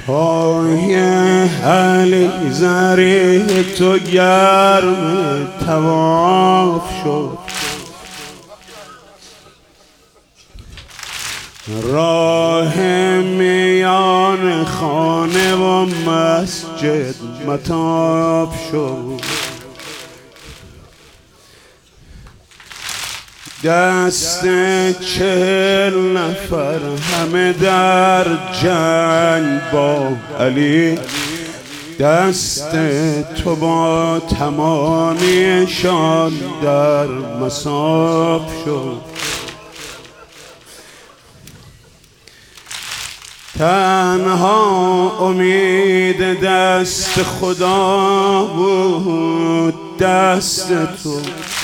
پای علی زری تو گرم طواف شد، راه میان خانه و مسجد مطاف شد، دست 40 نفر همه در جنگ با علی، دست تو با تمامیشان در مصاف شد. تنها امید دست خدا بود، دست تو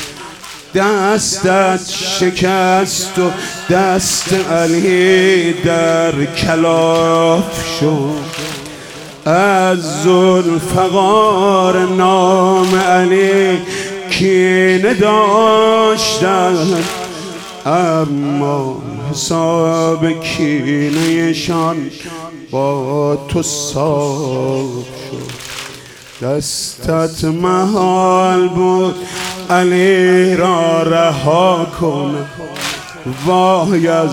دستت شکست و دست علی در کلاف شد. از ذوالفقار نام علی کینه داشتند، اما حساب کینه‌شان با تو صاف شد. دستت محال بود علی را رها کن، وای از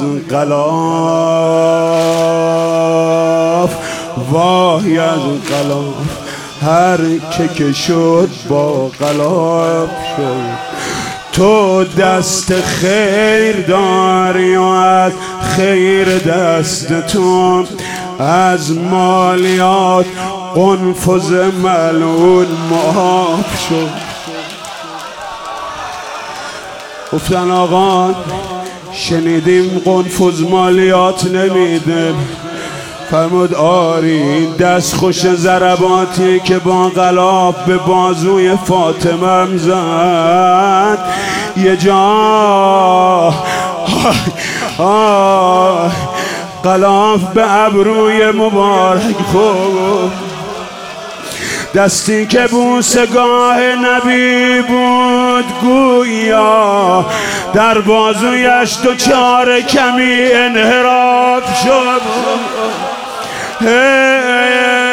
غلاف، وای از غلاف، هر که شد با غلاف شد. تو دست خیر داری و از خیر دست تو از مالیات قنفذ ملعون معاف شد. گفتن آقا شنیدیم قنفذ مالیات نمیده، فرمود آری این دست خوش ضرباتی که با غلاف به بازوی فاطمه زد، یه جا غلاف به ابروی مبارک خورد، دستی که بوسگاه نبی بود گویا در بازویش دچار کمی انحراف شد.